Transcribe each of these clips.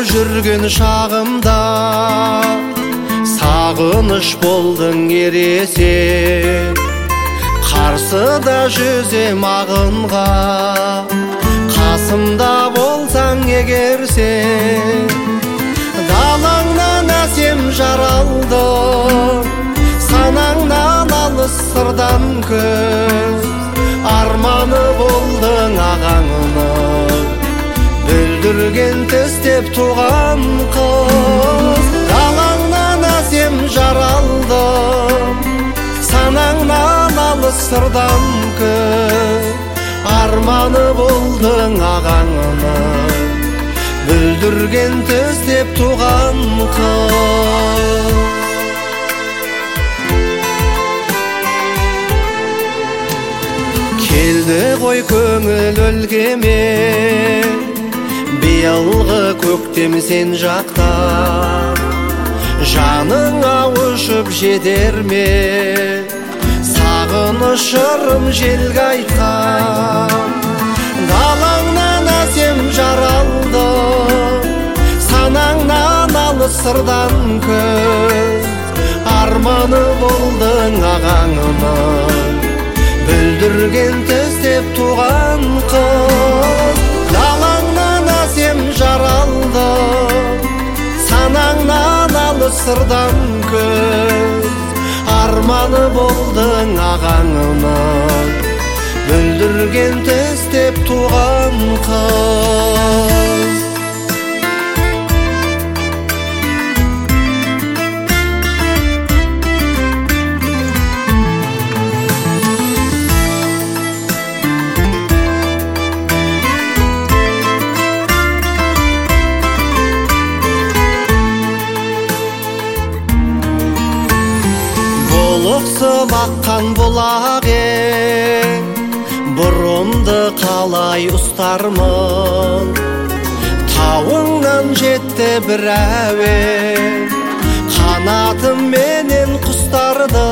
жүрген шағымда сағыныш болдың ересек, қарсыда жүзем ағынға, қасымда болсаң егер сен. Далаңнан әсем жаралдым, санаңнан алыс сырдан көз, арманы болдың ағаңның, бүлдірген тістеп туған қыз. Далаңнан әсем жаралдым, санаңнан алыс сырдан көз, арманы болдың ағаңның, бүлдірген тістеп туған қыз. Келді ғой көңіл өлгеме, биылғы көктем сен жақта, жаныңа ұшып жетер ме, сағынышырым желге айтқан. Далаңнан әсем жаралдым, санаңнан алыс сырдан көз, арманы болдың ағаңның, бүлдірген тістеп туған қыз. Далаңнан әсем жаралдым, санаңнан алыс сырдан көз, арманы болдың ағаңның, бүлдірген тістеп туған қыз. Лоқсып аққан бұлақ ең, бұрымды қалай ұстармын, тауыңнан жетті бір әуен, қанатым менен құстарды,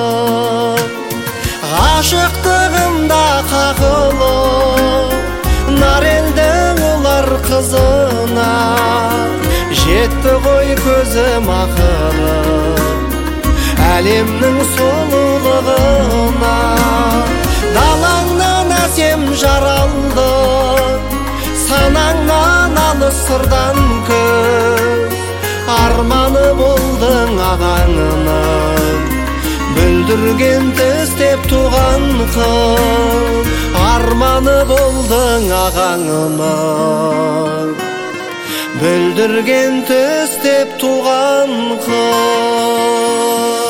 ғашықтығымда қағылып, нарелдің олар қызына, жетті ғой көзім ақыры әлемнің сұлулығына. Далаңнан әсем жаралдым, санаңнан алыс сырдан көз, арманы болдың ағаңның, бүлдірген тістеп туған қыз. Арманы болдың ағаңның, бүлдірген тістеп туған қыз.